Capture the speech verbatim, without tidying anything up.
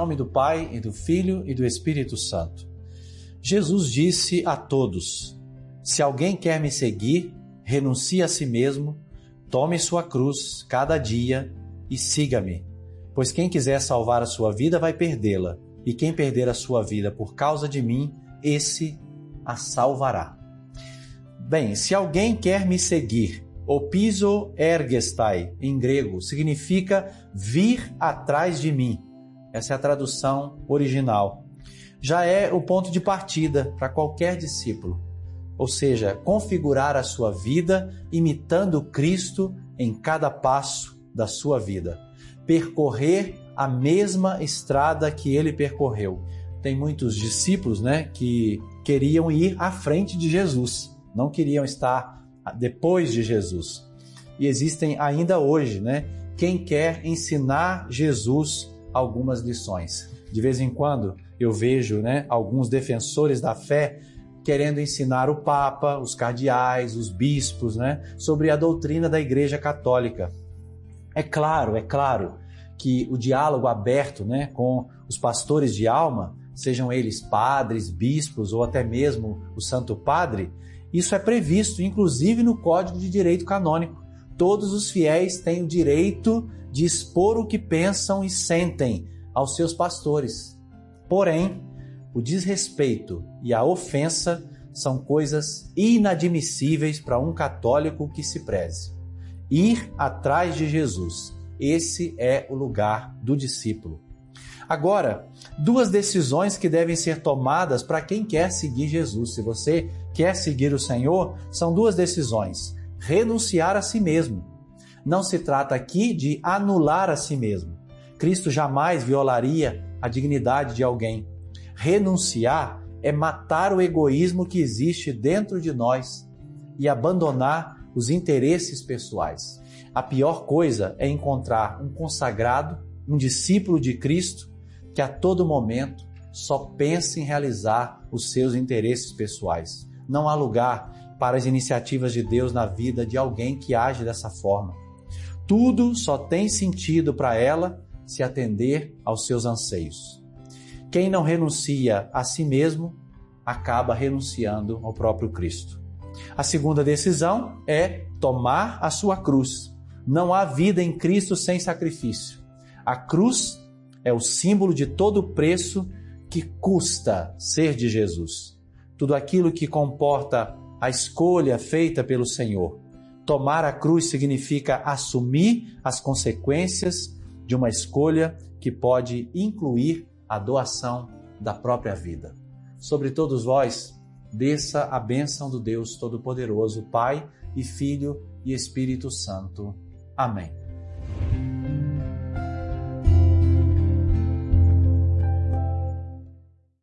nome do Pai, e do Filho e do Espírito Santo. Jesus disse a todos: se alguém quer me seguir, renuncie a si mesmo, tome sua cruz cada dia e siga-me. Pois quem quiser salvar a sua vida vai perdê-la, e quem perder a sua vida por causa de mim, esse a salvará. Bem, se alguém quer me seguir, opizo ergestai, em grego, significa vir atrás de mim. Essa é a tradução original. Já é o ponto de partida para qualquer discípulo. Ou seja, configurar a sua vida imitando Cristo em cada passo da sua vida. Percorrer a mesma estrada que ele percorreu. Tem muitos discípulos, né, que queriam ir à frente de Jesus, não queriam estar depois de Jesus. E existem ainda hoje, né, quem quer ensinar Jesus algumas lições. De vez em quando eu vejo, né, alguns defensores da fé querendo ensinar o Papa, os cardeais, os bispos, né, sobre a doutrina da Igreja Católica. É claro, é claro que o diálogo aberto, né, com os pastores de alma, sejam eles padres, bispos ou até mesmo o Santo Padre, isso é previsto, inclusive, no Código de Direito Canônico. Todos os fiéis têm o direito de expor o que pensam e sentem aos seus pastores. Porém, o desrespeito e a ofensa são coisas inadmissíveis para um católico que se preze. Ir atrás de Jesus, esse é o lugar do discípulo. Agora, duas decisões que devem ser tomadas para quem quer seguir Jesus. Se você quer seguir o Senhor, são duas decisões. Renunciar a si mesmo. Não se trata aqui de anular a si mesmo. Cristo jamais violaria a dignidade de alguém. Renunciar é matar o egoísmo que existe dentro de nós e abandonar os interesses pessoais. A pior coisa é encontrar um consagrado, um discípulo de Cristo, que a todo momento só pensa em realizar os seus interesses pessoais. Não há lugar para as iniciativas de Deus na vida de alguém que age dessa forma. Tudo só tem sentido para ela se atender aos seus anseios. Quem não renuncia a si mesmo, acaba renunciando ao próprio Cristo. A segunda decisão é tomar a sua cruz. Não há vida em Cristo sem sacrifício. A cruz é o símbolo de todo o preço que custa ser de Jesus. Tudo aquilo que comporta a escolha feita pelo Senhor. Tomar a cruz significa assumir as consequências de uma escolha que pode incluir a doação da própria vida. Sobre todos vós, desça a bênção do Deus Todo-Poderoso, Pai e Filho e Espírito Santo. Amém.